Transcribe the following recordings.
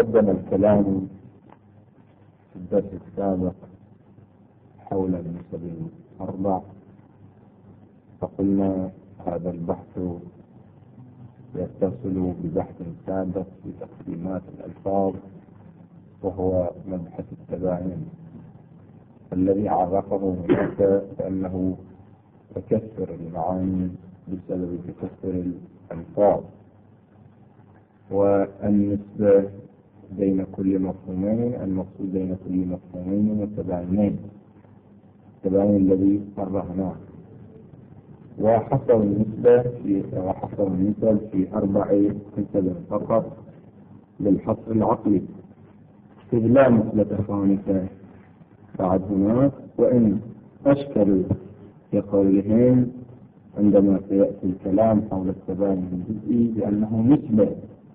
تقدم الكلام في الدرس السابق حول النسب الأربع، فقلنا هذا البحث يتصل ببحث سابق في تقسيمات الألفاظ، وهو مبحث التباين الذي عرفه هناك بأنه تكسر المعاني بسبب تكسر الألفاظ، والنسبة بين كل مفهومين، المقصود بين كل مفهومين متباينين، التباين الذي مرهناه، وحصر النسب في 4 نسب فقط للحصر العقلي، إذ لا نسبة خامسة بعد هناك، وإن أشكلوا في قولهم عندما سيأتي الكلام حول التباين الجزئي بأنه نسبة،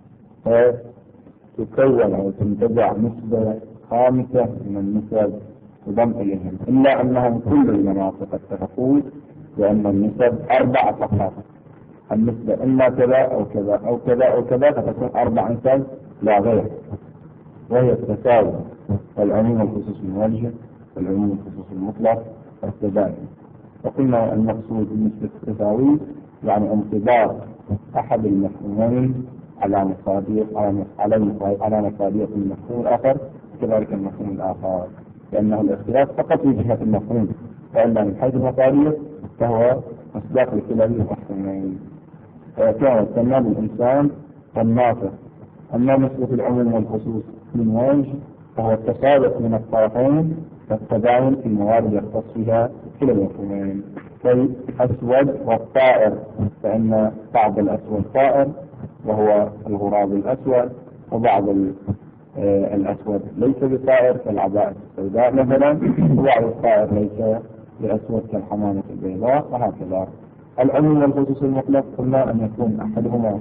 فتكون أو تنتزع نسبة خامسة من النسب تضم إليهم، إلا أنهم كل المناطق اتفقوا بأن النسب 4 فقط، النسبة إما كذا أو كذا أو كذا أو كذا، فتكون 4 نسب لا غير، وهي التساوي والعموم الخصوص الموجه والعموم الخصوص المطلق والتباين. وقلنا المقصود بالنسبة التساوي يعني انطباق أحد المفهومين على مصادر المفهوم الآخر، كذلك المفهوم الآخر، لأنه الاختلاف فقط في جهة المفهوم، وإلا من حيث المصادر فهو مصداق لكلا المفهومين. كان يسمى بالإنسان والناطق. أما نسبة العموم والخصوص من وجه فهو التسابق من الطرفين والتباين في الموارد يختص فيها كلا المفهومين، كالأسود والطائر، فإن بعض الأسود طائر وهو الغراب الأسود، وبعض الأسود ليس بطائر كالعباءة السوداء مثلا، وبعض الطائر ليس بأسود كالحمامة البيضاء، وهكذا. العموم والخصوص المطلق قلنا أن يكون أحدهما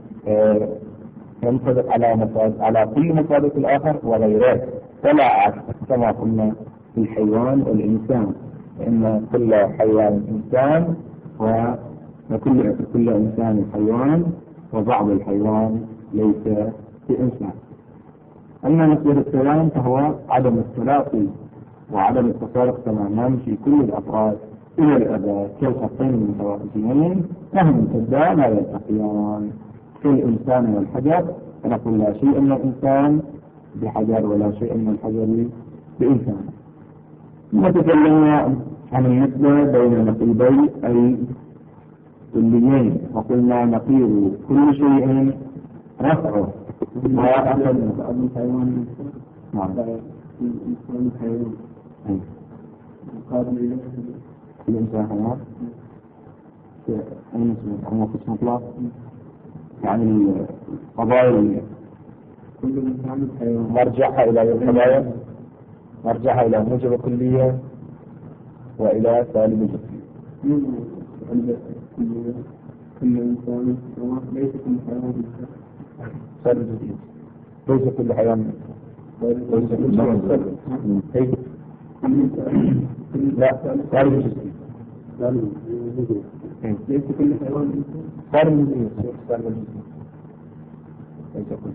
ينطبق على كل مصادق الآخر وغيره، ولا عكس كما قلنا في الحيوان والإنسان، فإن كل حيوان إنسان وكل إنسان حيوان، وبعض الحيوان ليس بإنسان. أما نسبة التباين فهو عدم التلاقي وعدم التفارق تماما في كل الأفراد إلى الأبد، كالخطين المتوازيين مهما امتدا لا يلتقيان، كالإنسان والحجر، فنقول لا شيء من الإنسان بحجر ولا شيء من الحجر بإنسان. ثم تكلمنا عن النسبة بين نقيضي الكليين، وقلنا نقيض كل شيء رفعه وأخذ من حيوان. نعم. الإنسان حيوان. النسبة قسم مطلق، يعني القضايا مرجعها إلى القضايا، مرجعها إلى موجب كلية وإلى سالب جزئي. كل إنسان ليس كل حيوان سالب جزئي، ليس كل حيوان ليس كل حيوان لا سالب جزئي، ليس كل حيوان سالب جزئي، سالب جزئي ليس كل.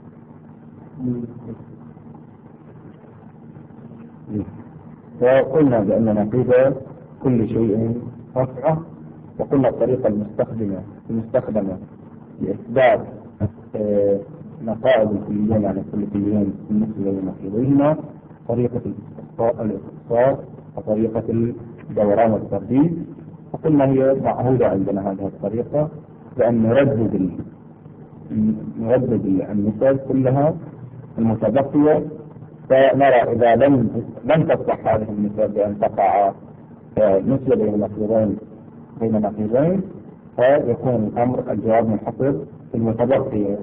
وقلنا بأن نقيض كل شيء رفعه، وقلنا الطريقة المستخدمة لإثبات نقائض الكليين على كل كليين بالنسبة لنقيضهما طريقة الاختصار وطريقة الدوران والترديد، وقلنا هي معهودة عندنا هذه الطريقة، بأن نردد النسب كلها المتبقية، فنرى إذا لم تصلح هذه النسب بأن تقع نسبة بين نقيضين فيكون الأمر الجواب منحصر في المتبقية.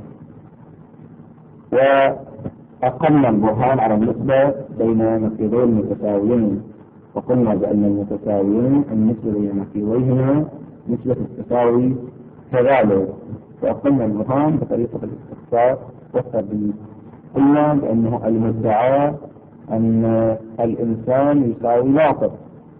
وأقمنا البرهان على النسبة بين نقيضين متساويين، وقلنا بأن المتساويين النسبة بين نقيضيهما نسبة التساوي كذلك، وأقمنا البرهان بطريقة الاستقصاء والترديد. قلنا بأنه المدعى أن الإنسان يساوي ناقص،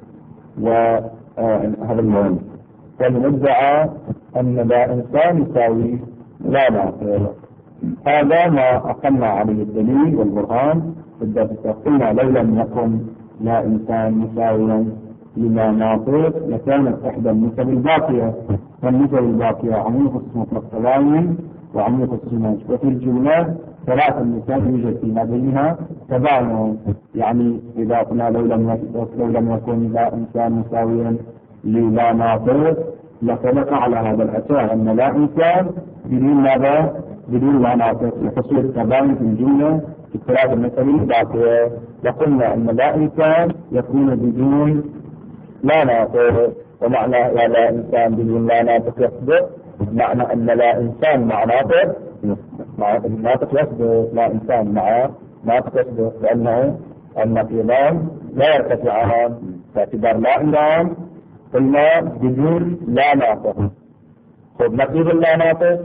وهذا المهم، والمدعى أن لا إنسان يساوي لا ناقص، هذا ما أقمنا عليه الدليل والبرهان في الدرس. قلنا لو لم يكن لا إنسان مساويا للا ناطق لكانت إحدى النسب الباقية، والنسب الباقية عم يخص مطلق تباين وعم يخص مناج. وفي الجملة ثلاث نسب يوجد فيما بينها تباين. يعني إذا قلنا لو لم يكن لا إنسان مساويا للا ناطق لفلق على هذا الأساس أن لا إنسان بدون ماذا؟ بدون لا ناطق، لحصول التباين في الجملة في الثلاث النسب الباقية. وقلنا أن لا إنسان يكون بدون لا ناطق، ومعنى لا إنسان بدون لا ناطق يصدق، معنى أن لا إنسان مع ناطق الناطق يصدق، لا إنسان مع ناطق يصدق، لأنه النقيضان لا يرتفعان باعتبار لا إنسان. قلنا بدون لا ناطق. خذ نقيض لا ناطق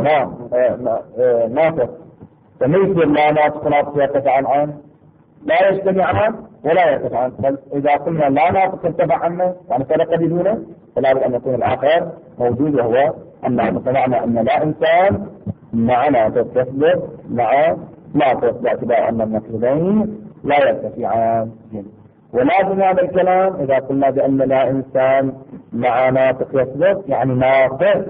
ناطق، فليس لا ناطق يرتفعان عنه، لا يجتمعان ولا يرتفعان. إذا قلنا لا ناطق ارتفع عنه يعني فرق بدونه، فلا بد أن يكون الآخر موجود وهو الناطق. فمعنى أن لا إنسان مع ناطق يصدق مع ناطق باعتبار أن النقيضين لا يرتفعان. ولازم هذا الكلام إذا قلنا بأن لا إنسان مع ناطق يصدق يعني ناطق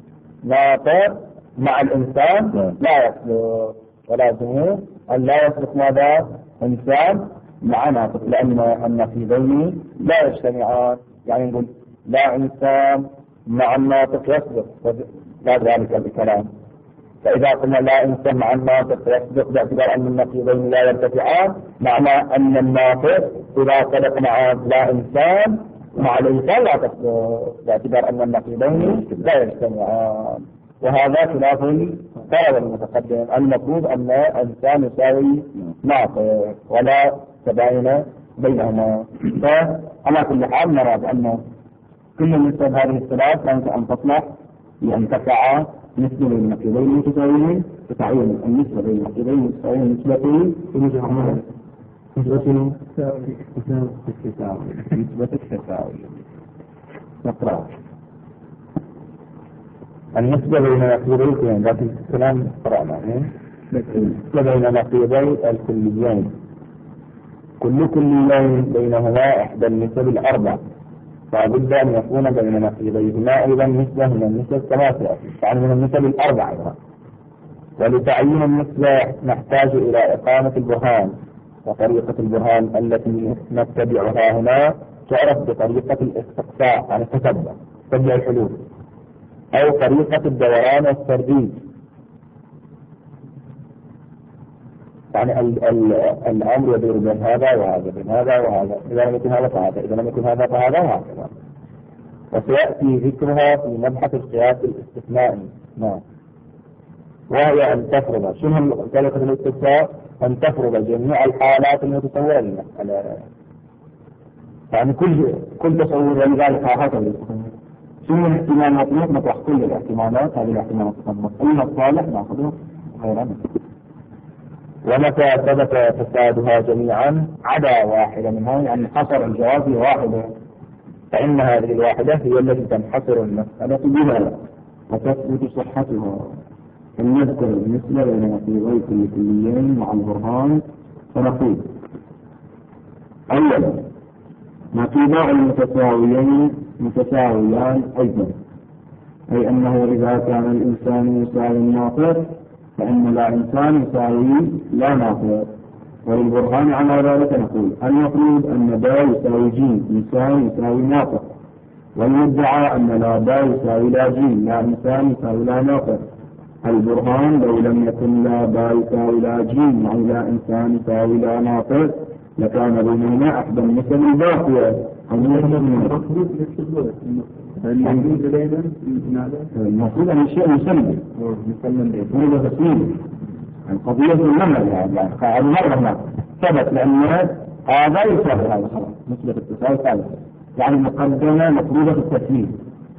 مع الإنسان لا يصدق، ولازم أن لا يصدق ماذا؟ إنسان مع ناطق، لأن النقيضين لا يجتمعان. يعني نقول لا إنسان مع الناطق يصدق لا ذلك الكلام. فإذا قلنا لا إنسان مع الناطق يصدق باعتبار أن النقيضين لا يرتفعان، معنى أن الناطق إذا صدق مع لا إنسان مع الإنسان لا تصدق باعتبار أن النقيضين لا يجتمعان. وهذا خلاف القاعدة المتقدم. المفروض أن الإنسان يساوي ناطق ولا تباين بينهما. فعلى كل حال نرى بأن كل نسب هذه الثلاث كانت أن تصلح لأن تقع نسبة بين النقيضين المتساويين وتعين النسبة بين النقيضين المتساويين نسبة التساوي. نقرأ النسبة بين نقيضين ذات الكلام قرأنا. النسبة بين نقيضي الكليين كل كليين بينهما إحدى النسب الأربع، فبد أن يكون بين نقيضيهما أيضا نسبة من النسب كما سيأتي، يعني من النسب الأربع أيضا. ولتعيين النسبة نحتاج إلى إقامة البرهان، وطريقة البرهان التي نتبعها هنا تعرف بطريقة الاستقصاء يعني التتبع الحلول، أو طريقة الدوران والترديد. يعني الأمر يدور بين هذا وهذا بين هذا وهذا، إذا لم يكن هذا فهذا، إذا لم يكن هذا فهذا وهكذا. وسيأتي ذكرها في مبحث القياس الاستثنائي. نعم. وهي أن تفرض شنو طريقة الاستثناء؟ أن تفرض جميع الحالات المتصورة للمسألة. يعني كل تصور ولذلك هكذا. شنو الاحتمالات؟ نطرح كل الاحتمالات، هذه الاحتمالات تطبق أين الصالح نأخذه غيرنا. ومتى ثبت فسادها جميعا عدا واحدة منها، يعني حصر الجواب في واحدة، فإن هذه الواحدة هي التي تنحصر المسألة بها وتثبت صحتها. فلنذكر النسبة بين نقيضي كل كليين مع البرهان. فنقول أولا نقيضا المتساويان أيضا، أي أنه إذا كان الإنسان يساوي الناطق فإن لا إنسان يساوي لا ناطق. وللبرهان على ذلك نقول المفروض أن دا يساوي جيم، إنسان يساوي ناطق، والمدعى أن لا دا يساوي لا جيم، لا إنسان يساوي لا ناطق. البرهان لو لم يكن لا دا يساوي لا جيم يعني لا إنسان يساوي لا ناطق لكان بينهما أحدى النسب الباقية. المفروض أن الشيء مسلم هذا تسليم القضية المنع، يعني قاعد مرة ثبت لأن هذا يساوي هذا خلاص نسبة التساوي ثابتة، يعني مقدمة مطلوبة التسليم.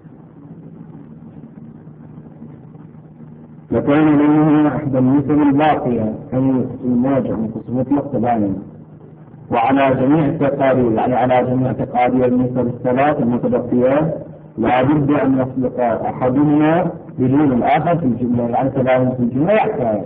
لكان بينهما أحدى النسب الباقية أي قسم واجع وقسم مطلق تباين. وعلى جميع التقارير يعني على جميع تقارير النسب الثلاث المتبقية لا بد أن يسبق أحدهما بدون الآخر في الجملة، يعني كلام في الجملة يحتاج.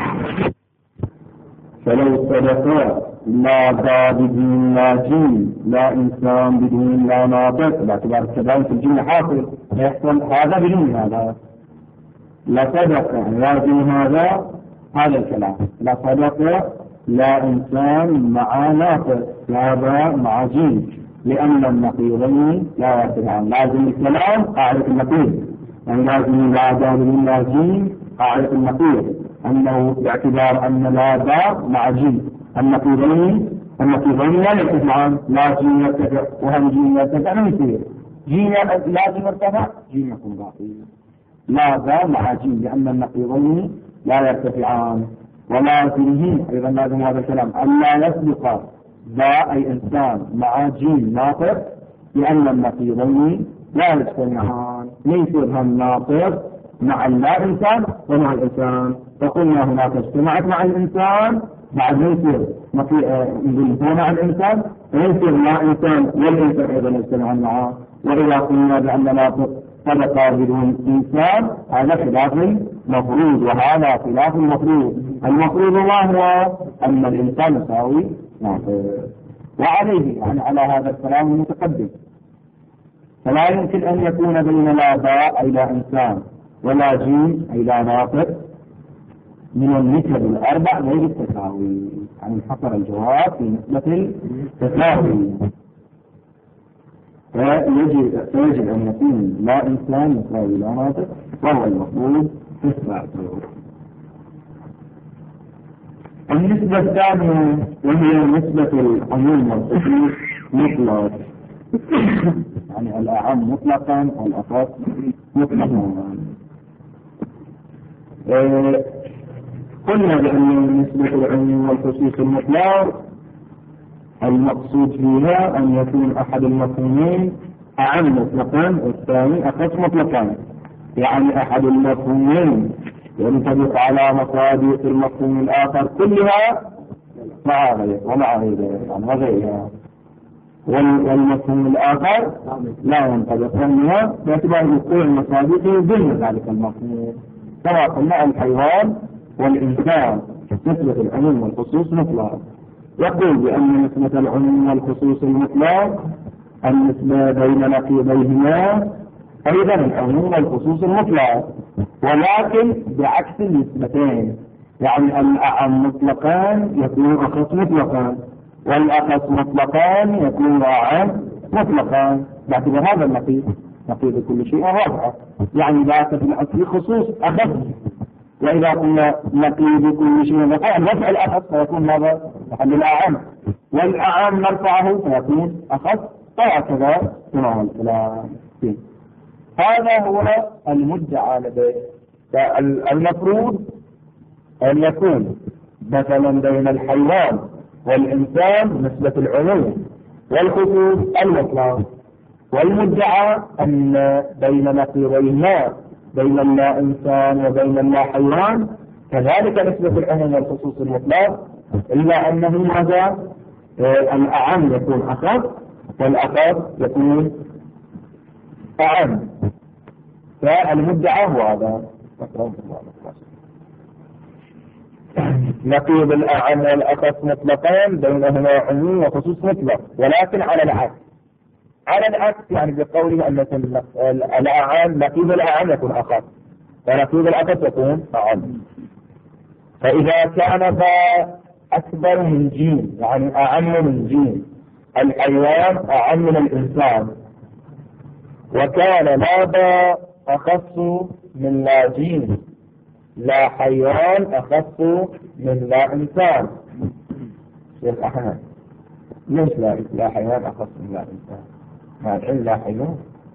فلو صدقا لا ضا بدون لا جيم، لا إنسان بدون لا ناطق، باعتبار الكلام في الجملة حاصل يحصل هذا بدون هذا. لا صدق لازم هذا الكلام، لا صدق لا إنسان مع ناطق، لا ضا مع جيم، لأن النقيضين لا يتبعان. لازم الكلام أعرف النقيض، يعني لازم لا ضا بدون لا جيم أعرف النقيض، أنه باعتبار أن لا ضا مع جيم النقيضين لا يرتفعان، لا جيم يرتفع وهم جيم يرتفع ما يصير. جيم لازم يرتفع، جيم يكون باقي. لا ضا مع جيم لأن النقيضين لا يرتفعان. ولازمه أيضا لازم هذا الكلام أن لا يسبق ضا أي إنسان مع جيم ناطق، لأن النقيضين لا يجتمعان. ليس هم ناطق مع اللا إنسان ومع الإنسان، فقلنا هناك اجتمعت مع الإنسان بعد يصير مع الإنسان، ويصير لا إنسان والإنسان أيضا يجتمعان معه. وإذا قلنا بأن ناطق صدق بدون إنسان هذا خلاف المفروض، وهذا خلاف المفروض. المفروض ما هو؟ أن الإنسان يساوي ناطق، وعليه يعني على هذا الكلام المتقدم. فلا يمكن أن يكون بين لا ضاء أي لا إنسان ولا جيم أي لا ناطق من النسب الأربع غير التساوي، يعني انحصر الجواب في نسبة التساوي. فيجب أن يكون لا إنسان يساوي لا ناطق، وهو المفروض إثباته. النسبة الثانية وهي نسبة العموم والخصوص مطلق، يعني الأعم مطلقا والأخص مطلقا. قلنا بأن نسبة العموم والخصوص المطلق المقصود فيها أن يكون أحد المفهومين أعم مطلقا والثاني أخص مطلقا، يعني أحد المفهومين ينطبق على مصادق المفهوم الآخر كلها مع غيرها يعني وغيرها، والمفهوم الآخر لا ينطبق عنها باعتبار وقوع مصادقه ضمن ذلك المفهوم. كما قلنا الحيوان والإنسان نسبة العموم والخصوص مطلق. يقول بأن نسبة العموم والخصوص المطلق النسبة بين نقيضيهما أيضا العموم والخصوص المطلق، ولكن بعكس النسبتين، يعني الأعم مطلقان يكون أخص مطلقان، والأخص مطلقان يكون أعم مطلقان، باعتبار هذا النقيض نقيض كل شيء رابعة، يعني ذاك في الأصل خصوص أخص. وإذا قلنا نقيض كل شيء رفع الأخص فيكون ماذا؟ محل الأعم، والأعم نرفعه فيكون أخص، وهكذا كما الكلام. هذا هو المدعى لديه. المفروض أن يكون مثلا بين الحيوان والإنسان نسبة العموم والخصوص المطلق، والمدعى أن بين نقيضيهما بين اللا إنسان وبين اللا حيوان كذلك نسبة العموم والخصوص المطلق، إلا أنه ماذا؟ الأعم يكون أخص والأخص يكون أعم. فالمدعى هو هذا. نقيض الأعم والأخص مطلقان بينهما عموم وخصوص مطلق، ولكن على العكس يعني بقوله أن الأعم نقيض الأعم يكون أخص ونقيض الأخص يكون أعم. فإذا كان ذا أكبر من جيم يعني أعم من جيم، الحيوان أعم من الإنسان، وكان لا أخص من لا جيم، لا حيوان أخص من لا إنسان. شيخ أحمد ليش لا حيوان أخص من لا إنسان؟ مع العلم لا حيوان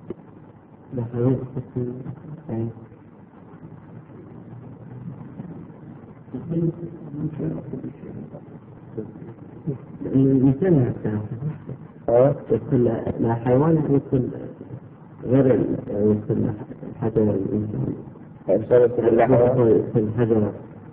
الإنسان يكون لا حيوان يكون غير يكون حاجة الإنسان يكون حاجة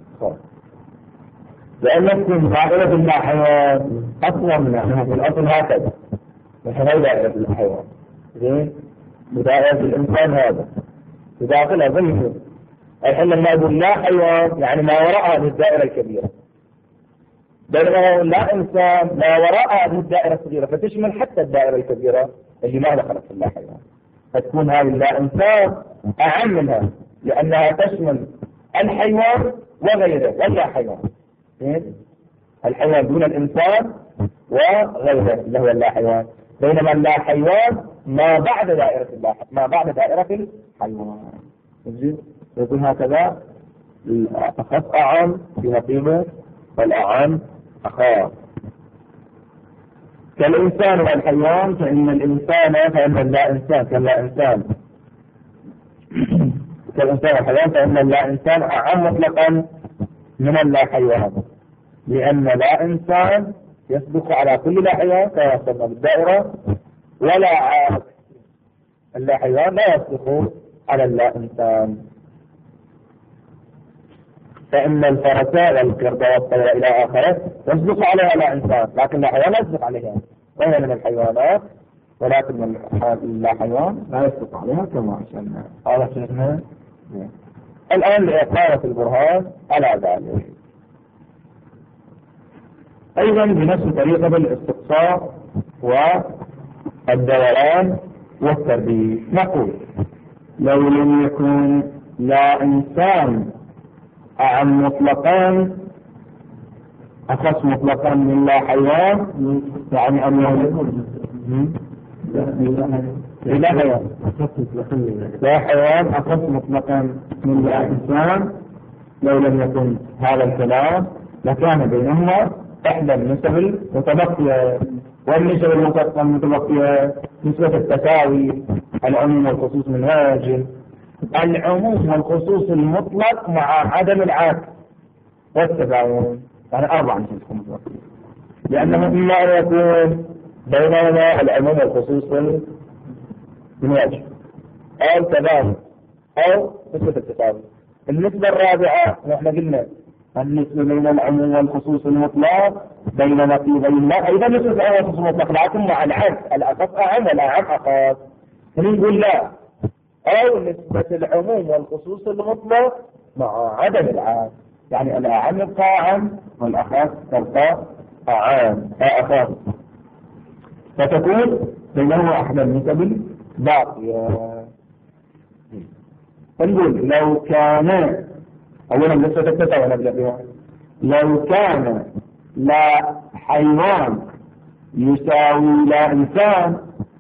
لأن يكون دائرة الحيوان أصلا من الأصل هكذا، نحن غير دائرة الحيوان زين، بدائرة الإنسان هذا بداخلها ضمنه. الحين لما يقول لا حيوان يعني ما وراء هذه الدائرة الكبيرة، بينما لا إنسان ما وراء هذه الدائرة الصغيرة فتشمل حتى الدائرة الكبيرة اللي ما دخلت في اللا حيوان، فتكون هذه اللا إنسان أعم منها لأنها تشمل الحيوان وغيره واللا حيوان. الحيوان دون الإنسان وغيره اللي هو اللا حيوان، بينما اللا حيوان ما بعد دائرة الحيوان. يكون هكذا الأخص أعم في نقيضه والأعم أخاف. كالإنسان والحيوان فإن الإنسان فإن اللا إنسان كاللا إنسان كالإنسان والحيوان فإن اللا إنسان أعم مطلقا من اللا حيوان، لأن لا إنسان يسبق على كل لا حيوان كما وصلنا بالدائرة، ولا عكس اللا حيوان لا يسبق على اللا إنسان. فإن الفرس والقرد والطير إلى آخره يسبق عليها لا إنسان، لكن لا حيوان يسبق عليها، وهي من الحيوانات، ولكن لا حيوان لا يسبق عليها كما أشرنا. هذا شيخنا. الآن لإقامة البرهان على ذلك أيضا بنفس طريقة الاستقصاء والدوران والتربية. نقول لو لم يكن لا إنسان أعم مطلقان أخص مطلقا من لا حيوان، يعني أنه لا حيوان أخص مطلقا من لا إنسان، لو لم يكن هذا الكلام لكان بينهما إحدى النسب المتبقية، والنسب المتبقية نسبة التساوي، العموم والخصوص من واجب، العموم والخصوص المطلق مع عدم العكس والتباين، يعني 4 نسب متبقية، لأنه إما أن يكون بينهما العموم والخصوص من واجب أو تباين أو نسبة التساوي. النسبة الرابعة نحن قلنا النسبة بين العموم والخصوص المطلق بين نقيضين، أيضا نسبة العموم والخصوص المطلق لكن مع العكس، الأخص أعم والأعم أخص. نقول لا، أو نسبة العموم والخصوص المطلق مع عدم العام، يعني الأعم يبقى أعم والأخص تبقى أعم أخص، فتكون بينهما أحد النسب باقية. نقول لو كان أولا نسبة التساوي نبدأ بها، لو كان لا حيوان يساوي لا إنسان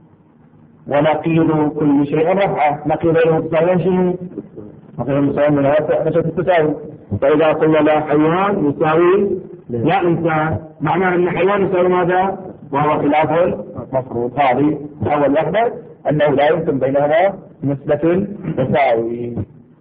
ونقيض كل شيء رفعه، نقيض المتساويين شيء نقيض المتساويين من هذا نسبة التساوي. فإذا قلنا لا حيوان يساوي لا إنسان معناه أن حيوان يساوي ماذا؟ وهو خلاف المفروض. هذه أول وحدة أنه لا يمكن بينهما نسبة التساوي.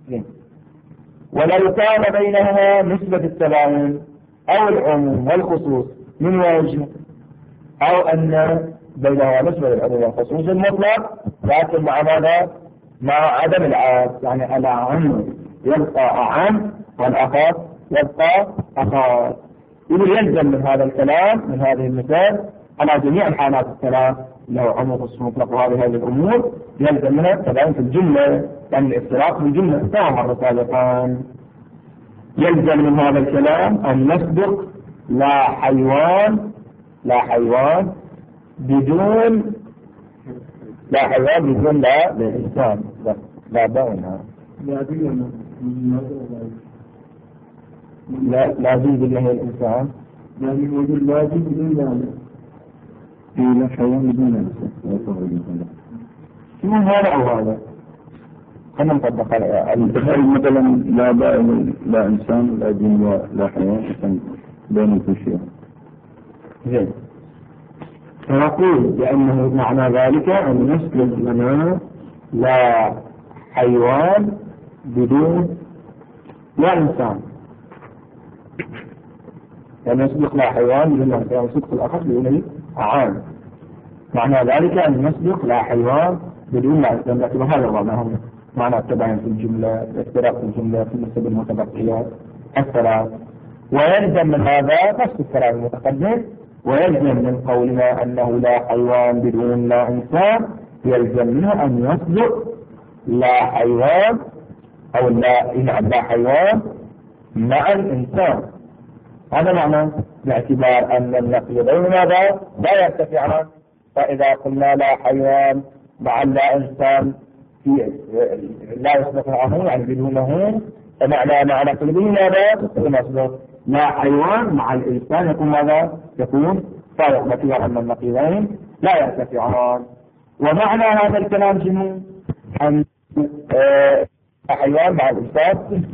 ولو كان بينهما نسبة التباين أو العموم والخصوص من وجه، أو أن بينهما نسبة العموم والخصوص المطلق لكن مع ماذا؟ مع عدم العام، يعني الأعم يبقى أعم والأخص يبقى أخص. يلزم من هذا الكلام من هذه المثال على جميع الحالات الثلاث له عموم وخصوص مطلق وهذه الأمور يلزم منها التباين في الجملة، يعني الافتراق في الجملة كما مر سابقا. يلزم من هذا الكلام أن نسبق لا حيوان بدون لا إنسان لا بينها لا زيد إلا هي الإنسان يعني وجود لا زيد إلا لا حيوان بدون إنسان. شنو هذا أو هذا؟ خلنا نطبق مثلا لا إنسان لا جن ولا حيوان بين كل شيء. زين. فنقول بأنه معنى ذلك أن نسلك لنا لا حيوان بدون لا إنسان، يعني نسبق لا حيوان بدون لا إنسان، نسبق الأخص بدون عام. معنى ذلك أن نسبق لا حيوان بدون لا إنسان، لكن هذا هو معنى التباين في الجملة، الافتراق في الجملة في النسب المتبقيات الثلاث. ويلزم من هذا نفس الكلام المتقدم، ويلزم من قولنا أنه لا حيوان بدون لا إنسان يلزم منه أن يصدق لا حيوان أو لا حيوان مع الإنسان. هذا معنى باعتبار أن النقيضين ماذا لا يرتفعان. فإذا قلنا لا حيوان مع لا إنسان لا يصدق معه يعني بدونه، فمعنى مع نقيضين ماذا يكون يصدق لا حيوان مع الإنسان يكون ماذا يكون صادق، باعتبار أن النقيضين لا يرتفعان. ومعنى هذا الكلام شنو؟ أن حيوان مع الإنسان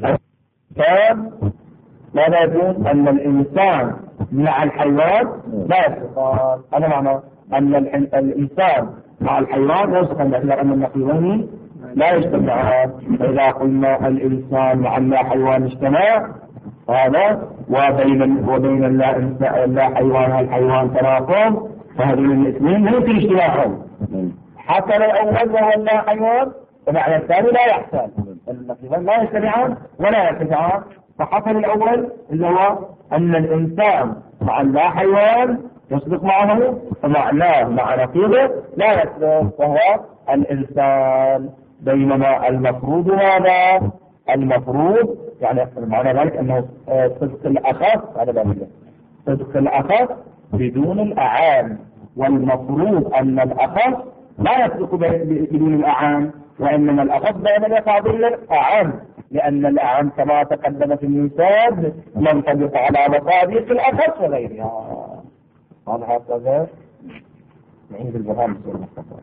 ماذا يكون؟ أن الإنسان مع الحيوان لا يصدقان. هذا معنى أن الإنسان مع الحيوان لا يصدقان باعتبار أن النقيضين لا يجتمعان. فإذا قلنا الإنسان مع اللا حيوان اجتمع هذا وبين اللا حيوان والحيوان تراكم، فهذين الاثنين لا يمكن اجتماعهم. حصل الأول وهو اللا حيوان ومعنى الثاني لا يحصل، النقيضين لا يجتمعان ولا يرتفعان. فحصل الأول اللي هو أن الإنسان مع اللا حيوان يصدق معه، ومعناه مع نقيضه لا يصدق وهو الإنسان. بينما المفروض هذا المفروض يعني معنى ذلك أنه صدق الأخف، هذا ذلك صدق الأخف بدون الأعام، والمفروض أن الأخف لا يصدق بدون الأعام، وإنما الأخف دائما يقع بالأعام، لأن الأعام كما تقدم في المثال ينطبق على مصادق الأخف وغيرها. هذا نعيد البرهان بصورة مختصرة.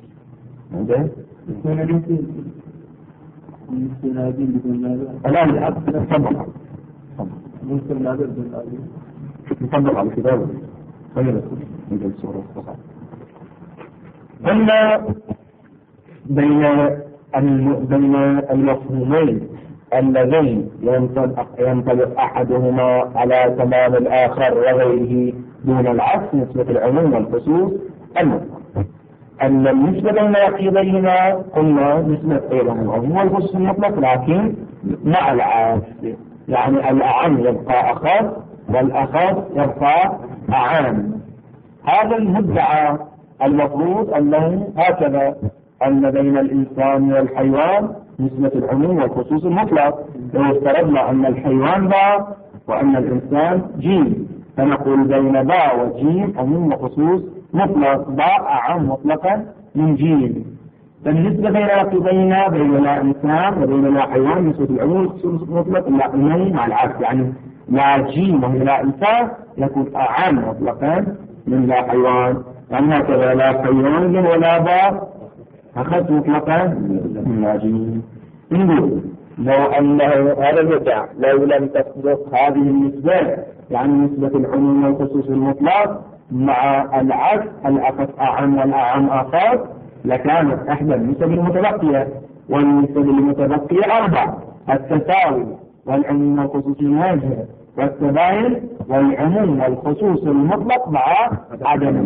الآن نطبق على الكتاب خلينا نجد الصورة مختصرة. قلنا بين المفهومين اللذين ينطبق أحدهما على تمام الآخر وغيره دون العكس نسبة العموم والخصوص المطلق. أن النسبة بين نقيضيهما قلنا نسبة بينهم العموم والخصوص المطلق، لكن مع العكس، يعني الأعم يبقى أخف والأخف يبقى أعم. هذا المدعى المفروض أنه هكذا، أن بين الإنسان والحيوان نسبة العموم والخصوص المطلق. لو افترضنا أن الحيوان باء وأن الإنسان جيم، فنقول بين باء وجيم عموم وخصوص مطلق، باء أعم مطلقا من جيم. فالنسبة بين نقيضينا بين لا إنسان وبين لا حيوان نسبة العموم والخصوص المطلق لا مع العكس، يعني لا جيم وهي لا إنسان يكون أعم مطلقا من لا حيوان، يعني هكذا لا حيوان ولا باء أخذت مطلقا من لا جيم. نقول لو أنه هذا المدعى لو لم تصدق هذه النسبة، يعني نسبة العموم والخصوص المطلق مع العكس الأخذ أعم والأعم أخذ، لكانت إحدى النسب المتبقية، والنسب المتبقية 4: التساوي والعموم والخصوص المواجهة والتباين والعموم والخصوص المطلق مع عدم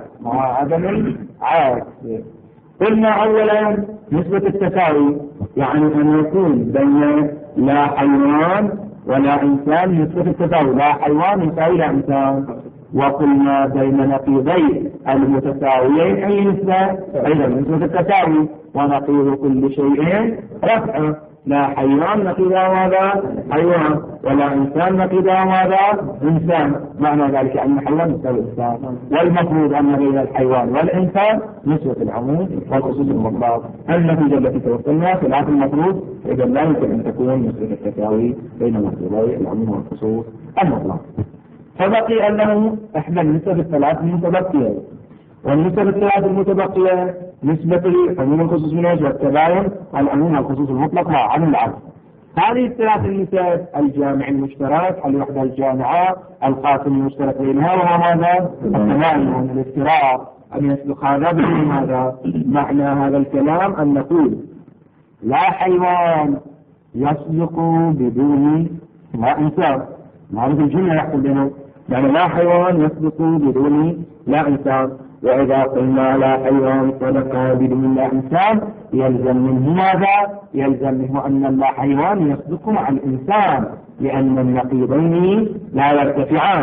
العكس. قلنا أولا نسبة التساوي، يعني أن يكون بين لا حيوان ولا إنسان نسبة التساوي، لا حيوان يساوي لا إنسان. وقلنا بين نقيضي المتساويين أي نسبة؟ أيضا نسبة التساوي، ونقيض كل شيء رفع. لا حيوان نقيضها ماذا؟ حيوان، ولا إنسان نقيضها ماذا؟ إنسان. معنى ذلك أن الحيوان يساوي إنسان، والمفروض أن بين الحيوان والإنسان نسبة العموم والخصوص المطلق. النتيجة التي توصلنا خلاف المفروض، إذا لا يمكن أن تكون نسبة التساوي بين نقيضي العموم والخصوص المطلق. فبقي أنه إحدى النسب الثلاث المتبقية، والنسب الثلاث المتبقية نسبة العموم والخصوص المواجهة والتباين والعموم والخصوص المطلق مع عدم العكس. هذه الثلاث النسب: الجامع المشترك، الوحدة الجامعة، القاسم المشترك بينها، وهو ماذا؟ التباين والافتراء. أن يسبق هذا بدون هذا. معنى هذا الكلام أن نقول لا حيوان يسبق بدون لا إنسان. هذه الجملة يحصل بينهم، يعني لا حيوان يسبق بدون لا إنسان. وإذا قلنا لا حيوان سبق بدون لا إنسان يلزم منه ماذا؟ يلزم منه أن لا حيوان يسبق مع الإنسان، لأن النقيضين لا يرتفعان.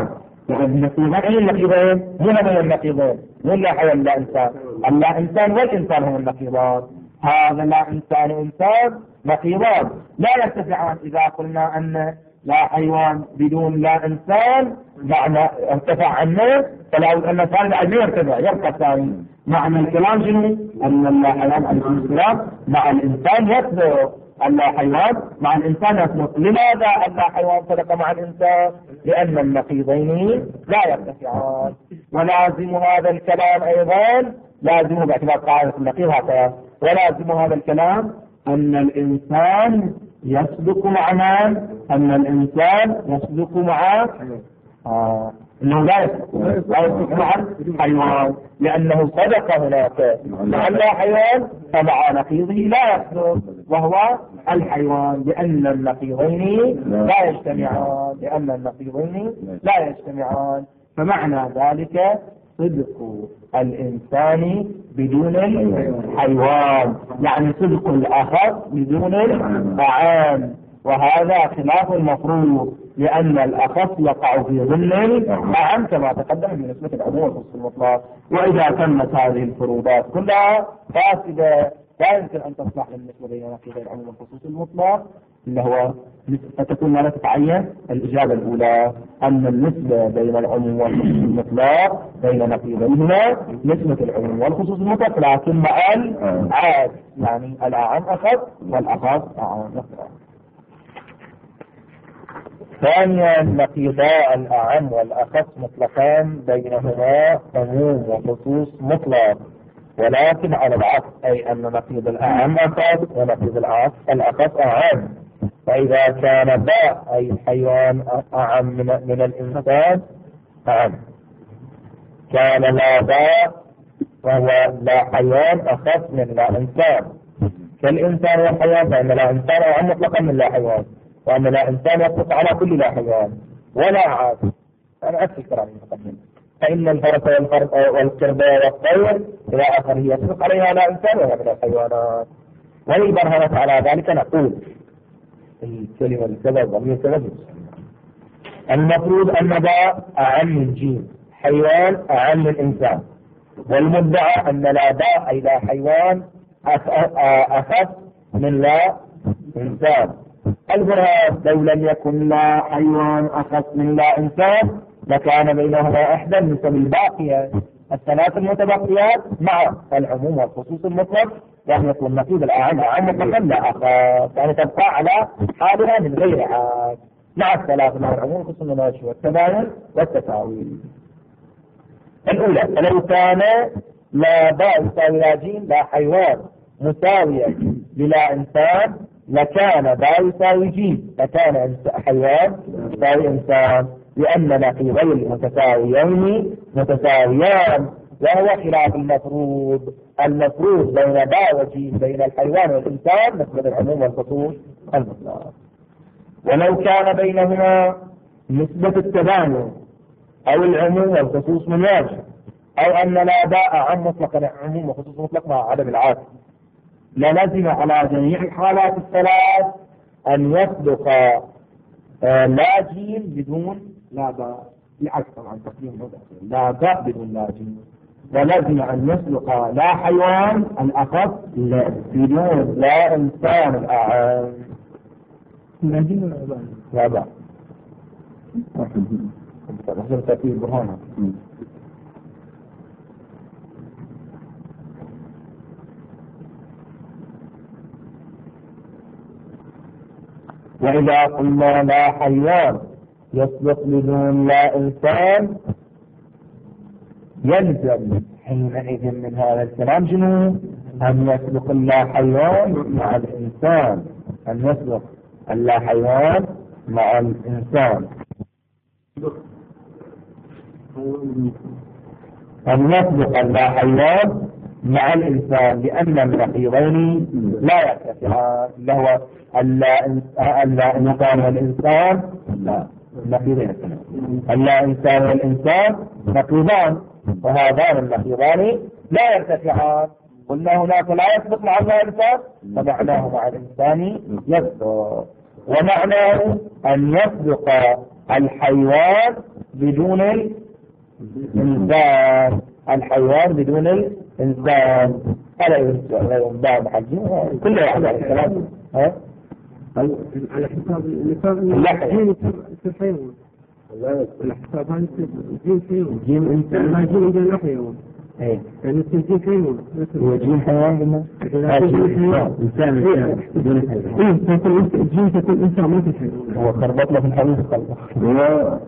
يعني النقيضين أي النقيضين؟ مو هم النقيضين، مو لا حيوان لا إنسان، اللا إنسان والإنسان هم النقيضان. هذا لا إنسان وإنسان نقيضان لا يرتفعان. إذا قلنا أن لا حيوان بدون لا إنسان معنى ارتفع عنه، فلا أن الثاني بعد يرتفع يبقى الثاني. معنى الكلام شنو؟ أن اللا حيوان عليه السلام مع الإنسان يثبت، اللا حيوان مع الإنسان يثبت. لماذا اللا حيوان صدق مع الإنسان؟ لأن النقيضين لا يرتفعان. ولازم هذا الكلام أيضا لازم باعتبار قاعدة النقيض هكذا، ولازم هذا الكلام أن الإنسان يصدق مع من؟ أن الإنسان يصدق مع إنه لا يصدق مع الحيوان، لأنه صدق هناك مع لا حيوان، فمع نقيضه لا يصدق وهو الحيوان، لأن النقيضين لا يجتمعان، لأن النقيضين لا يجتمعان. فمعنى ذلك صدق الإنسان بدون الحيوان، يعني صدق الأخص بدون الأعام، وهذا خلاف المفروض، لأن الأخص يقع في ضمن الأعم كما تقدم بنسبة العموم والخصوص المطلق. وإذا تمت هذه الفروضات كلها فاسدة لا يمكن أن تصلح للنسبة بين نقيضي العموم والخصوص المطلق، اللي هو فتكون ما تتعين الإجابة الأولى أن النسبة بين العموم والخصوص المطلق بين نقيضيهما نسبة العموم والخصوص المطلق، لكن مع العاد، يعني الأعم أخذ والأخذ أعم أخذ. ثانيا نقيضا الأعم والأخص مطلقان بينهما عموم وخصوص مطلق، ولكن على العكس، أي أن نقيض الأعم أخص ونقيض الأخص أعم. فإذا كان باء أي الحيوان أعم من الإنسان أعم، كان لا باء وهو لا حيوان أخص من لا إنسان، كالإنسان والحيوان، فإن لا إنسان أعم مطلقا من لا حيوان، وأن لا إنسان يطلق على كل لا حيوان ولا عاد. أنا أكثر كلام المتقدم، فإن الفرس والقرد والطير إلى آخره يطلق عليها لا إنسان وهي من الحيوانات. وللبرهنة على ذلك نقول الكلمة الكذا ضمير كذا، المفروض أن باء أعم من جيم، حيوان أعم من إنسان، والمدعى أن لا باء أي لا حيوان أخف من لا إنسان. البرهان لو لم يكن لا حيوان أخف من لا إنسان لكان بينهما إحدى النسب الباقية الثلاث المتبقيات مع العموم والخصوص المطلق، يعني يكون نقيض الأعم أعم مطلقا لا أخف، يعني تبقى على حالها من غير عاد مع الثلاث، مع العموم والخصوص المناقش والتباين والتساوي. الأولى فلو كان لا باء يساوي لا جيم لا حيوان مساوية للا إنسان لكان باء يساوي جيم، لكان حيوان يساوي إنسان، لأن نقيضي المتساويين متساويان، وهو خلاف المفروض. المفروض بين باء وجيم بين الحيوان والإنسان نسبة العموم والخصوص المطلق. ولو كان بينهما نسبة التباين أو العموم والخصوص مناجم، أو أن لا باء عن مطلق عموم وخصوص مطلق مع عدم العاكس، للزم على جميع الحالات الثلاث أن يصدق لا جيم بدون لا باء، بالعكس طبعا تقديم لا باء بدون لا جيم، ولزم أن يصدق لا حيوان الأخف بدون لا إنسان الأعام. لا باء نحن تأكيد برهانه. وإذا قلنا لا حيوان يصدق بدون لا إنسان يلزم حينئذ من هذا الكلام جنو أن يصدق اللا حيوان مع الإنسان، أن يصدق اللا حيوان مع الإنسان، أن يصدق اللا حيوان مع الإنسان، لأن النقيضين لا يرتفعان، اللي هو اللا إنسان والإنسان لا نقيضين، اللا إنسان والإنسان نقيضان، وهذان النقيضان لا يرتفعان. قلنا هناك لا يصدق مع الإنسان، فمعناه مع الإنسان يصدق، ومعناه أن يصدق الحيوان بدون الإنسان، الحيوان بدون الإنسان، هذا ينباع حقه كله يعني الكلام. على حساب النصاب يصير حيوان، على حساب هذا جيم حيوان، جيم إنسان ما جيم عندنا حيوان، يعني جيم حيوان، هو جيم حيوان إنسان بدون حيوان، جيم تكون إنسان ما في حيوان، هو خربط له في الحديث هو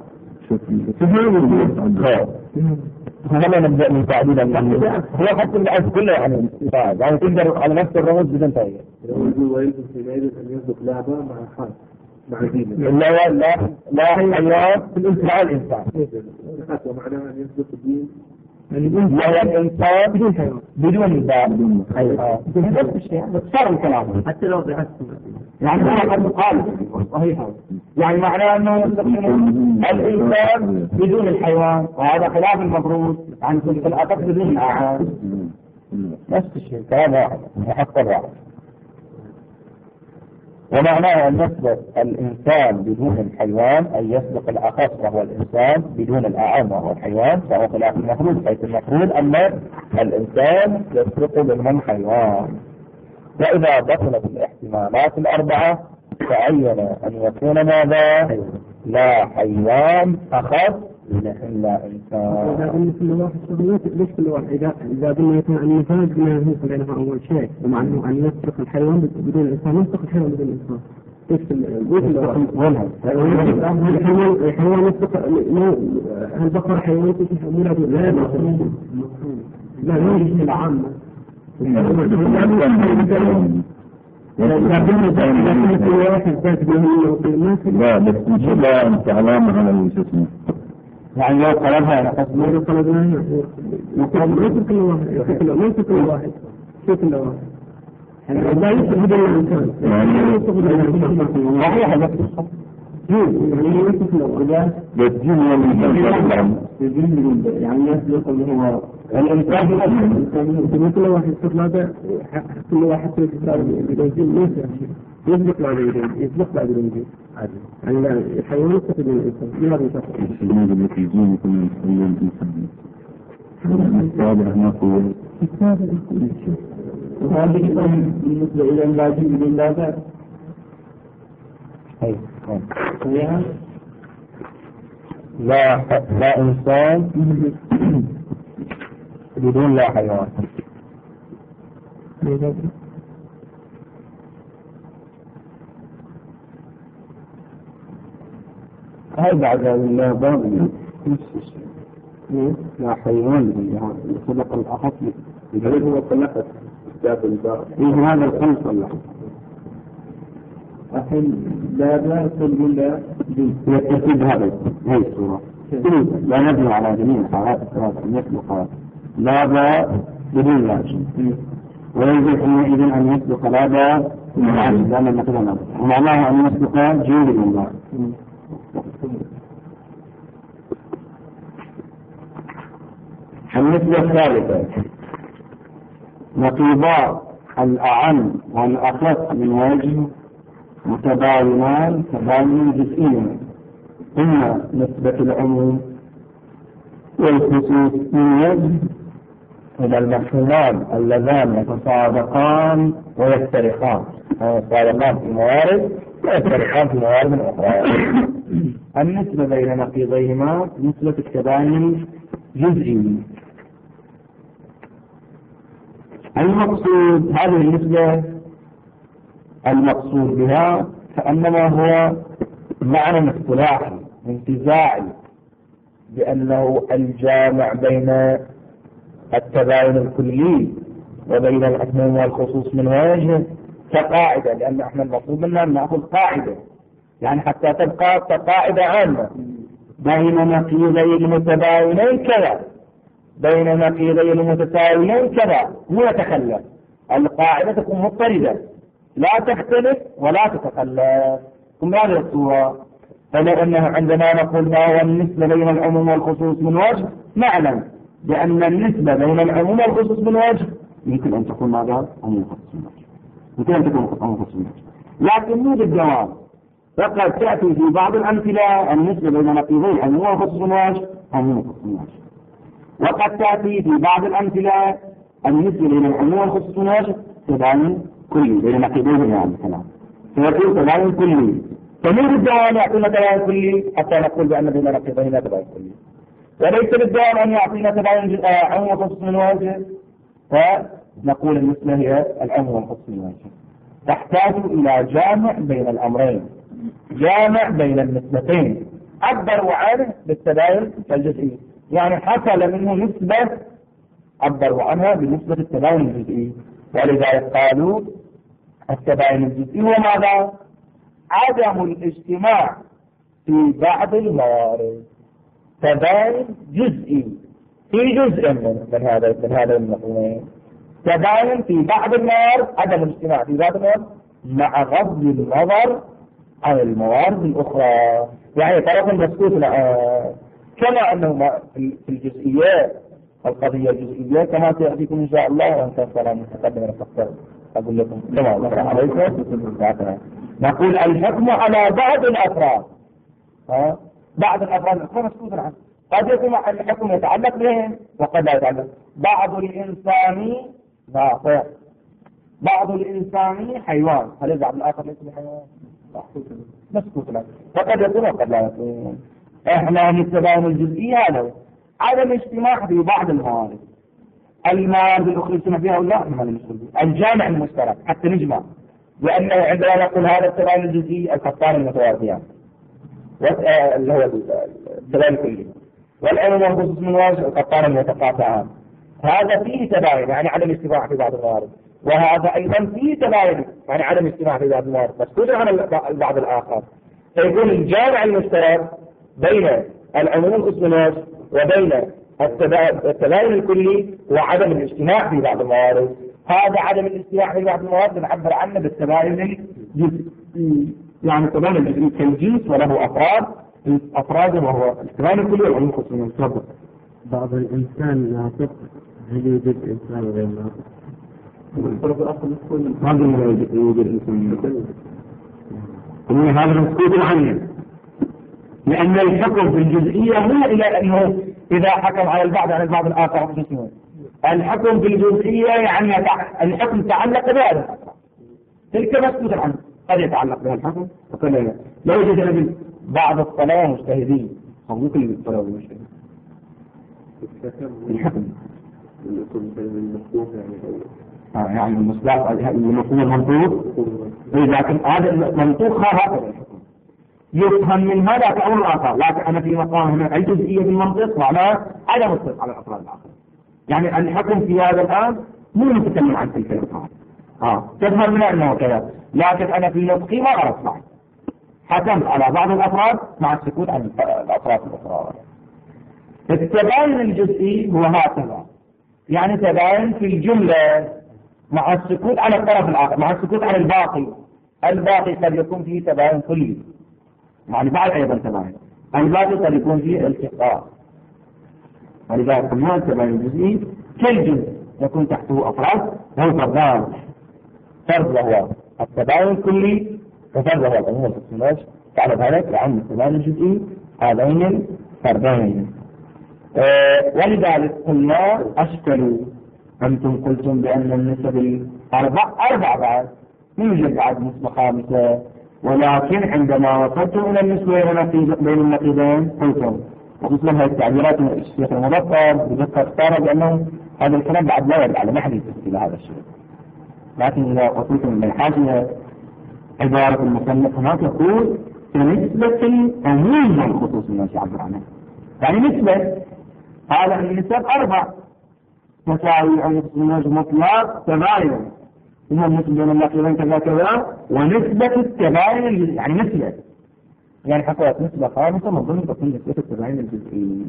هلا نبدأ من تعديل هو حتى العز كله يعني تقدر على نفس الرمز بدون تغيير. ويلزم في ليلة أن يصدق لعبة مع خاص مع دين. لا حيوان مع الإنسان. ومعناها أن يصدق الدين. وهو الإنسان بدون الباب. نفس الشيء صار الكلام. حتى لو بعكس. يعني هذا المقابل صحيح. يعني معناه أنه يستخدمون الإنسان بدون الحيوان، وهذا خلاف المفروض عن كل الأطف بدون الأعان. نفس الشيء كلام واحد يحط واحد. ومعناه أن يسبق الإنسان بدون الحيوان أن يسبق الأخص وهو الإنسان بدون الأعم وهو الحيوان، فهو خلاف المفروض، حيث المفروض أن الإنسان يسبق منه الحيوان. وإذا دخلت الاحتمالات الأربعة تعين أن يكون ماذا؟ لا حيوان أخص إلا إنسان. إذا قلنا كل واحد شغلات ليش كل واحد؟ إذا قلنا يكون النفاذ قلنا هو بينها أول شيء، ومع أنه أن يسبق الحيوان بدون الإنسان يسبق الحيوان بدون الإنسان. ليش الحيوان يسبق البقرة حيوان لا يوجد العامة. لا بس إن شاء الله أنت علامة على الجسم. يعني لو قلبها أنا قصدي لو قلبها ليس كل واحد ليس كل واحد شوف كل واحد لا يستفيد الإنسان يعني يستفيد الإنسان صحيح هذا يعني يستفيد الأوجات بالدين يعني يسبق اللي هو الإنسان كل واحد يستفيد هذا كل واحد يستفيد يسبق بعد الإنجيل يعني الحيوان يستفيد من الإنسان لماذا يستفيد؟ السجود التي يجون يكون يستفيدون الإنسان السابع نقول وهذه بالنسبة إلى اللاجئ من لا بأس. لا إنسان بدون لا حيوان. هذا عذاب الله باطل نفس الشيء. لا حيوان يعني خلق الأخف بل هو خلقت كتاب الباطل هذا الخلق الله. أحل لا بأس بالله يستفيد هذه الصورة لا نبني على جميع حالات الثلاثة أن يخلق لا بأس بدون لا شيء، ويجب حينئذ أن يسبق لا بأس لأن مثلا ومعناه أن يسبق جيد الله. النسبة الثالثة نقيضات الأعم والأخف من وجه متباينان تباين جزئيا، إما نسبة العموم والخصوص من وجه إلى المفهومان اللذان يتصادقان ويفترقان، يتصادقان في موارد ويفترقان في موارد أخرى. النسبة بين نقيضيهما نسبة التباين جزئي. المقصود هذه النسبة المقصود بها فأنما هو معنى اصطلاحي انتزاعي بأنه الجامع بين التباين الكلي وبين العموم والخصوص من وجه كقاعدة، لأن احنا المطلوب منا أن نأخذ قاعدة يعني حتى تبقى كقاعدة عامة بين نقيضي المتباينين كذا، بين نقيضي المتساويين كذا، هو يتخلف. القاعدة تكون مضطردة لا تختلف ولا تتخلف. ثم هذه الصورة فلو أنه عندما نقول ما هو النسبة بين العموم والخصوص من وجه نعلم بأن النسبة بين العموم والخصوص من وجه يمكن أن تكون ماذا؟ عموم والخصوص من وجه، يمكن أن تكون عموم والخصوص من وجه، لكن مو بالجواب. وقد تأتي في بعض الأمثلة النسبة بين نقيضين عموم وخصوص واجب عموم وخصوص واجب. وقد تأتي في بعض الأمثلة النسبة بين العموم والخصوص واجب تباين كلي بين نقيضين يعني كلام فيكون تباين كلي. فمن بالدوام يعطينا تباين كلي حتى نقول بأن بين نقيضين لا تباين كلي، وليس بالدوام أن يعطينا تباين عموم وخصوص واجب فنقول النسبة هي العموم والخصوص واجب. تحتاج إلى جامع بين الأمرين، جامع بين النسبتين عبروا عنه بالتباين الجزئي، يعني حصل منه نسبة عبروا عنها بنسبة التباين الجزئي. ولذلك قالوا التباين الجزئي هو ماذا؟ عدم الاجتماع في بعض الموارد. تباين جزئي في جزء من هذا المفهومين، تباين في بعض الموارد عدم الاجتماع في بعض الموارد مع غض النظر عن الموارد الأخرى، يعني طرف مسكوت كما أنه في الجزئيات القضية الجزئية كما سيأتيكم إن شاء الله، وأن كان كلام متقدم أنا أقول لكم كما أقرأ عليكم. نقول الحكم على بعض الأفراد، بعض الأفراد الأخرى مسكوت عنه، قد يكون الحكم يتعلق بهم وقد لا يتعلق. بعض الإنسان ناطق، بعض الإنسان حيوان، هل بعض الآخر ليس بحيوان؟ مسكوت عنه، فقد يكون وقد لا يكون. احنا التباين الجزئي هذا عدم اجتماع في بعض الموارد، الموارد الأخرى يجتمع فيها ولا الجامع المشترك حتى نجمع، لأنه عندما نقول هذا التباين الجزئي الخطان المتوازيان اللي هو التباين الكلي، والعموم والخصوص من واجب الخطان المتقاطعان، هذا فيه تباين يعني عدم اجتماع في بعض الموارد، وهذا أيضا فيه تباين يعني عدم اجتماع في بعض الموارد مسكوت عن البعض الآخر. فيكون الجامع المشترك بين العموم والخصوص من واجب وبين التباين الكلي وعدم الاجتماع في بعض الموارد. هذا عدم الاجتماع في بعض الموارد نعبر عنه بالتباين الجزئي، يعني التباين الجزئي كالجنس وله أفراده وهو التباين الكلي والعموم والخصوص من واجب. بعض الإنسان ناطق، هل يوجد إنسان غير ناطق؟ ما يوجد إنسان هذا مسكوت عنه، لأن الحكم في الجزئية مو إلى أنه إذا حكم على البعض عن البعض الآخر جسمه. الحكم في الجزئية يعني الحكم تعلق بهذا الأفراد، تلك مسكوت عنه، قد يتعلق بها الحكم وقد لا. لو وجد بعض الصلاة مجتهدين أو ممكن الصلاة مجتهدين الحكم يعني المصداق المفهوم المنطوق، لكن هذا المنطوق هكذا الحكم يفهم من هذا كأمر الآخر، لكن أنا في مقام هنا الجزئية بالمنطق معناه عدم الصدق على الأفراد الآخر. يعني الحكم في هذا الآن مو نتكلم عن تلك الأفراد، تفهم منها أنه كذا، لكن أنا في نطقي ما أردت معي حكمت على بعض الأفراد مع السكوت عن الأفراد الأخرى. التباين الجزئي هو هكذا، يعني تباين في الجملة مع السكوت على الطرف الآخر، مع السكوت على الباقي قد يكون فيه تباين كلي، يعني بعد أيضا تباين الباقي قد يكون فيه التقاء. ولذلك قلنا التباين الجزئي كالجزء يكون تحته أفراد وهو فردان، فرد وهو التباين الكلي وفرد وهو العموم والخصوص. تعالى ذلك لعن التباين الجزئي هذين الفردين. ولذلك قلنا أشكلوا، أنتم قلتم بأن النسب أربع بعد يوجد بعد نسبة خامسة، ولكن عندما وصلتم إلى النسبة بين النقيضين قلتم، ومثل هذه التعبيرات الشيخ المظفر بذكر اختار بأنه هذا الكلام بعد لا يرجع لما حد يتسكي إلى هذا الشيء. لكن إذا وصلتم إلى الحاجة عبارة المصنف هناك يقول نسبة العموم والخصوص الناس يعبر عنها، يعني نسبة هذا النسب 4 تساوي عن الناس مطلق تباين، هو النسبة بين النقيضين كذا كذا، ونسبة التباين يعني نسبة، يعني حصلت نسبة خامسة من ضمن تكون نسبة التباين الجزئي.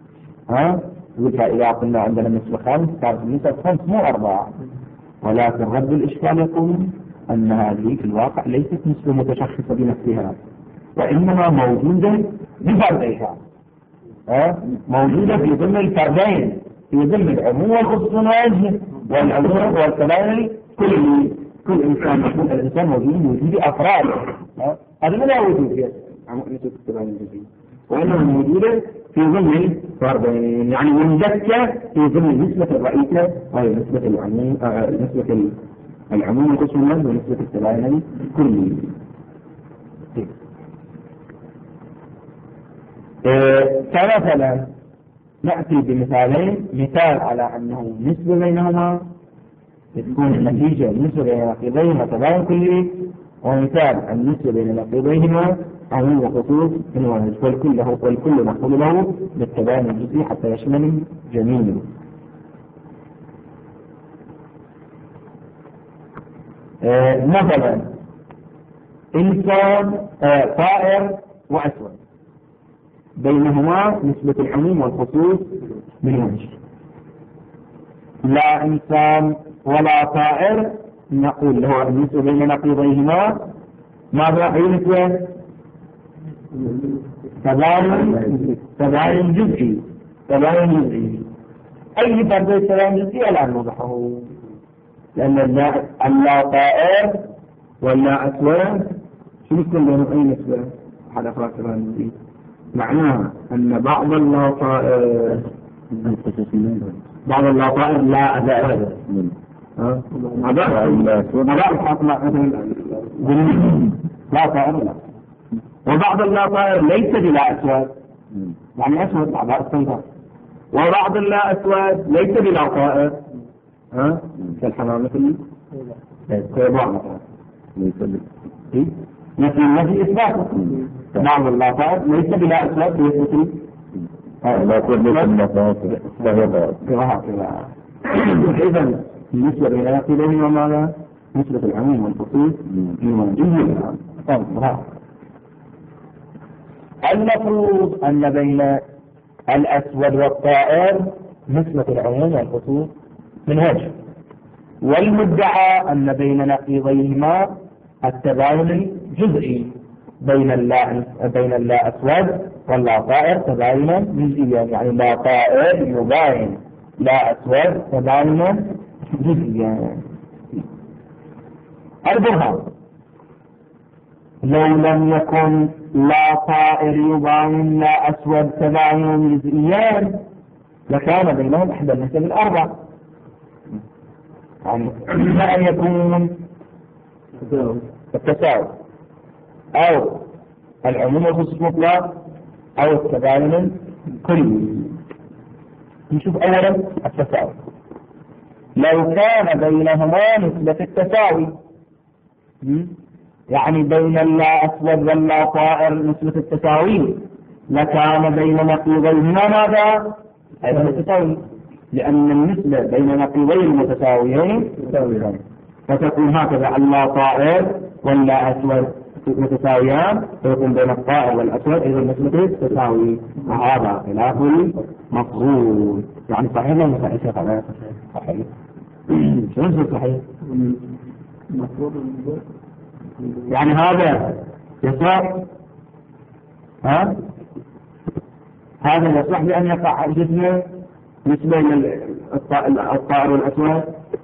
إذا قلنا عندنا نسبة خامسة كانت النسب 5 مو 4، ولكن رد الإشكال يكون أن هذه في الواقع ليست نسبة متشخصة بنفسها، وإنما موجودة بفرديها، موجودة في ضمن الفردين، في ضمن العموم والخصوص والعموم والتباين كل إنسان الإنسان موجود أفراد، هذا لا وجود فيها نسبة التباين الجزئي، وإنما موجودة في ضمن فرضين، يعني مندكة في ضمن نسبة الرئيسة وهي نسبة العموم، نسبة العموم قسم اللفظ ونسبة التباين الكلي. فمثلا نأتي بمثالين، مثال على أنه نسبة بينهما تكون النتيجة النسبة بين نقيضيهما تباين كلي، ومثال النسبة بين نقيضيهما عموم وخصوص الواحد، والكل نقول له بالتباين الجزئي حتى يشمل جميع. مثلا إنسان طائر وأسود بينهما نسبة العموم والخصوص من وجه. لا إنسان ولا طائر نقول له النسبة بين نقيضيهما ماذا؟ أي نسبة؟ تباين جزئي. أي فرق تباين جزئي الآن نوضحه، لأن اللا طائر واللا أسود شو يكون بينهم أي نسبة؟ هذا فرق تباين جزئي، معناها أن بعض اللا طائر لا أسود لا طائر لا، وبعض اللا طائر ليس بلا أسود، يعني أسود بعض الصنفة، وبعض اللا أسود ليس بلا طائر، كالحمام مثل كيبوع مثلا نفي إثبات. بعض اللا طائر ليس بلا أسود مثل لا طائر. إذا النسبة بين نقيضين وماذا؟ نسبة العموم والخصوص من جميع. المفروض أن بين الأسود والطائر نسبة العموم والخصوص من وجه، والمدعى أن بين نقيضيهما التباين الجزئي، بين اللا أسود واللا طائر تباينا جزئيا، يعني لا طائر يباين لا أسود تباينا جزئيا. البرهان: لو لم يكن لا طائر يباين لا أسود تباين جزئيان لكان بينهم إحدى النسب الأربع، يعني إما أن يكون التساوي أو العموم والخصوص مطلق أو التباين كلي. نشوف أولا التساوي. لو كان بينهما نسبة التساوي، يعني بين اللا أسود واللا طائر نسبة التساوي، لكان بين نقيضيهما ماذا؟ أيضا التساوي، لأن النسبة بين نقيضين المتساويين فتكون هكذا: اللا طائر واللا أسود متساويان، فيكون بين الطائر والأسود إذا نسبة التساوي، وهذا خلاف المفروض. يعني صحيح ولا مش صحيح؟ صحيح. شو صحيح؟ يعني هذا يصح، هذا يصح بأن يقع الجسم نسبة الطائر والأسود.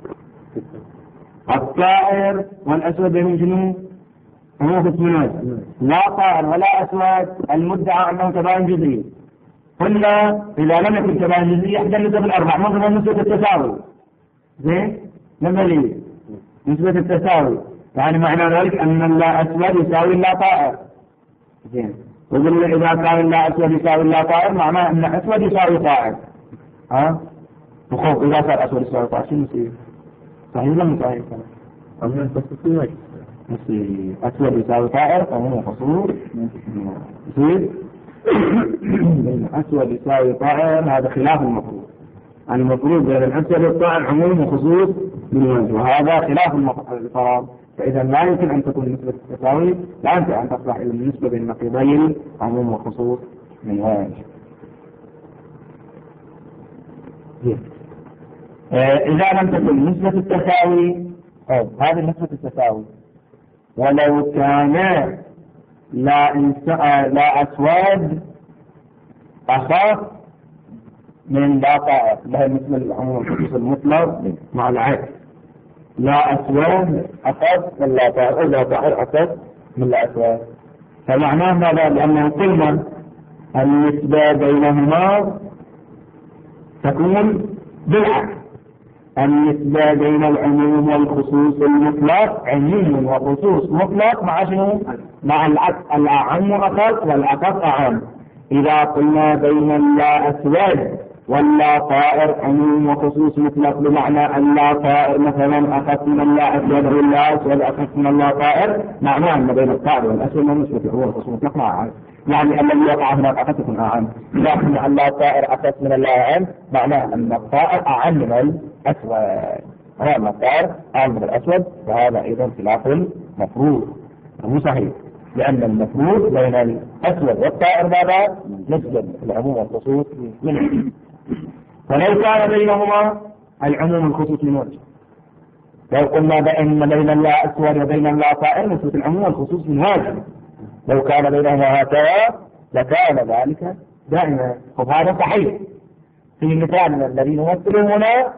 الطائر والأسود بينهم جنون هو قسمان، لا طائر ولا أسود المدعى أنه تباين جزئي. قلنا إذا لم يكن تباين جزئي إحدى النسب الأربع، مثلا نسبة التساوي زين نملي نسبة التساوي، يعني معنى ذلك أن اللا أسود يساوي اللا طائر زين. وقلنا إذا كان اللا أسود يساوي اللا طائر معناه أن أسود يساوي طائر. وخوف إذا صار أسود يساوي طائر شو نصير؟ صحيح ولا مو صحيح؟ نصير أسود يساوي طائر فهو خصوص يصير أسود يساوي طائر، هذا خلاف المفروض. المفروض بين الأسود والطائر عموم وخصوص من وجه، وهذا خلاف الفرض. فإذا لا يمكن أن تكون نسبة التساوي، لا يمكن أن تصلح إلى النسبة بين النقيضين عموم وخصوص من وجه. إذا لم تكن نسبة التساوي، هذه نسبة التساوي، ولو كان لا أسود أخف من لا طائر، لها مثل العموم والخصوص المطلق مع العكس، لا أسود أخف من لا طائر، لا طائر أخف من لا أسود. فمعناه ماذا؟ لأنه قلنا النسبة بينهما تكون بالعكس. النسبة بين العموم والخصوص المطلق عموم وخصوص مطلق مع شنو؟ مع الأعم أخص والأخص أعم. إذا قلنا بين اللا أسود واللا طائر عموم وخصوص مطلق بمعنى أن لا طائر مثلا أخص من اللا أسود واللا أسود أخص من اللا طائر، معناه أن بين الطائر والأسود ما نسبة هو الخصوص مطلق مع أعم، يعني الذي يقع هناك أخص يكون أعم. إذا قلنا أن لا طائر أخص من اللا أعم معناه أن الطائر أعم من الأسود، أن الطائر أعم من الأسود، وهذا أيضا خلاف مفروض مو صحيح، لأن المفروض بين الأسود والطائر ماذا؟ نسبة العموم والخصوص منه. ولو كان بينهما العموم والخصوص من وجه، لو قلنا بأن بين اللا أسود وبين اللا طائر نسبة العموم والخصوص من وجه، لو كان بينهما هكذا لكان ذلك دائما. وهذا صحيح في مثالنا الذي نمثله هنا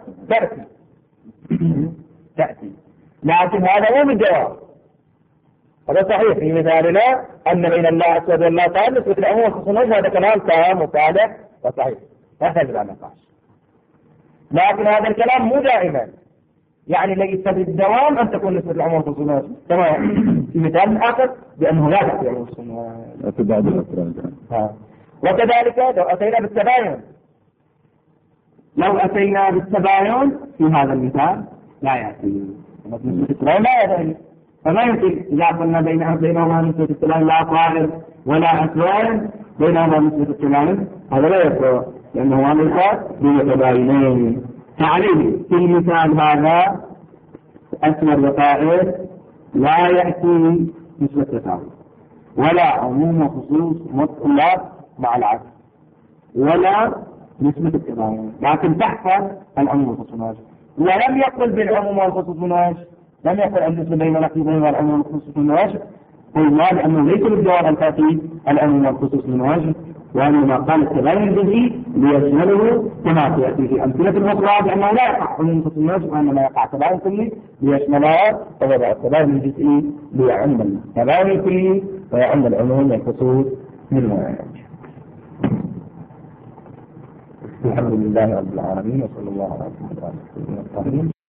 تأتي، لكن هذا مو بالجواب. هذا صحيح في مثالنا أن بين اللا أسود واللا طائر نسبة العموم والخصوص من وجه، هذا كلام تام وصالح وصحيح لا يحتاج إلى نقاش. لكن هذا الكلام مو دائما، يعني ليس بالدوام أن تكون نسبة العموم والخصوص من وجه، تمام. في مثال آخر بأنه لا تأتي العموم والخصوص من وجه. وكذلك لو أتينا بالتباين، لو أتينا بالتباين في هذا المثال لا يأتي نسبة التباين، لا يأتي. فما يمكن إذا قلنا بينهما نسبة التباين لا طائر ولا أسود بينهما نسبة التباين، هذا لا يقع لأنه ليس بمتباينين. فعليه في المثال هذا أسود وطائر لا يأتي نسبة التساوي ولا عموم وخصوص مطلق مع العكس ولا نسبة التباين، لكن تحفظ العموم والخصوص من وجه. ولم يقل بالعموم والخصوص من وجه، لم يقل النسبة بين نقيضين والعموم والخصوص من وجه، قلنا لأنه ليس بالجواب أن تأتي العموم والخصوص من وجه، وإنما قال التباين الجزئي ليشمله كما سيأتي في أمثلة أخرى بأنه لا يقع عموم والخصوص من وجه، وإنما يقع تباين كلي ليشملها، فوضع التباين الجزئي ليعم التباين الكلي ويعم العموم والخصوص من وجه. الحمد لله رب العالمين، وصلى الله على محمد وعلى آله وصحبه.